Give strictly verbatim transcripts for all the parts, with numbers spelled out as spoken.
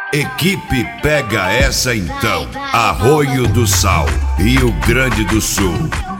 Equipe pega essa então, Arroio do Sal, Rio Grande do Sul.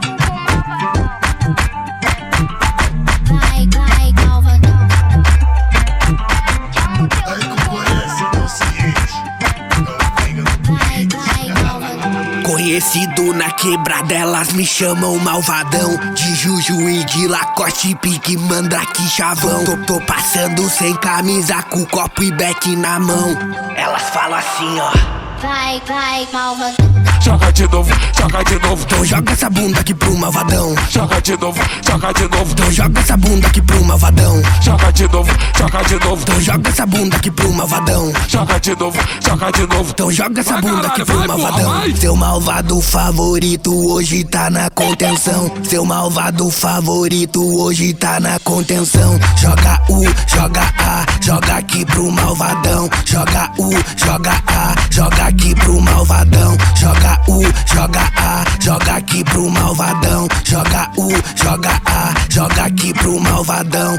Conhecido na quebrada, elas me chamam malvadão. De Juju e de Lacoste, pique, mandrake, chavão. Tô, tô passando sem camisa, com copo e beck na mão. Elas falam assim, ó: vai, vai, malvadão. Joga de novo, joga de novo. Então joga essa bunda aqui pro malvadão. Joga de novo, joga de novo. Então joga essa bunda aqui pro malvadão. Joga de novo, joga de novo. Então joga essa bunda aqui pro malvadão. Joga de novo, joga de novo. Então joga essa Vai, bunda caralho, aqui pro vai, malvadão. porra, vai. Seu malvado favorito hoje tá na contenção. Seu malvado favorito hoje tá na contenção. Joga U, joga A, joga aqui pro malvadão. Joga U, joga A, joga aqui pro malvadão. Joga U, joga A, joga aqui pro malvadão. Joga U, joga A, joga aqui pro malvadão.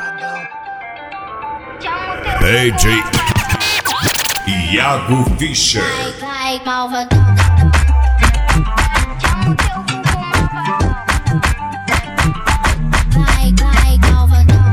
D J Iago Fischer. Vai, vai, malvadão. Vai, vai, malvadão.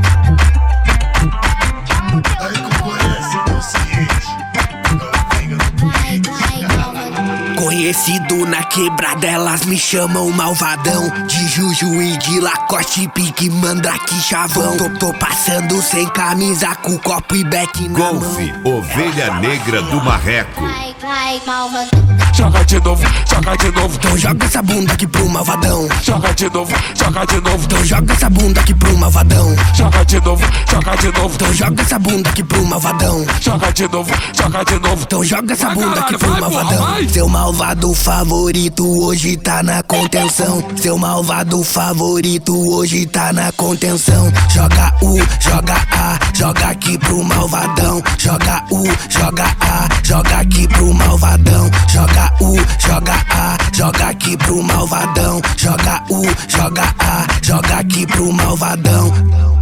Vai, vai, malvadão. Conhecido na quebrada, elas me chamam malvadão. De Juju e de Lacoste, pique, mandrake, chavão. Tô, tô passando sem camisa, com copo e beck na mão. Golfe, Ovelha Negra do Marreco. Vai, vai, malvadão. Joga de novo, joga de novo. Então joga essa bunda aqui pro malvadão. Joga de novo, joga de novo. Então joga essa bunda aqui pro malvadão. Joga de novo, joga de novo. Então joga essa bunda aqui pro malvadão. Joga de novo, joga de novo. Então joga essa Vai, bunda aqui caralho, pro vai, porra, malvadão. vai. Seu malvado favorito hoje tá na contenção. Seu malvado favorito hoje tá na contenção. Joga U, joga A, joga aqui pro malvadão. Joga U, joga A, joga aqui pro malvadão. Joga U, joga A, joga aqui pro malvadão. Joga U, joga A, joga aqui pro malvadão.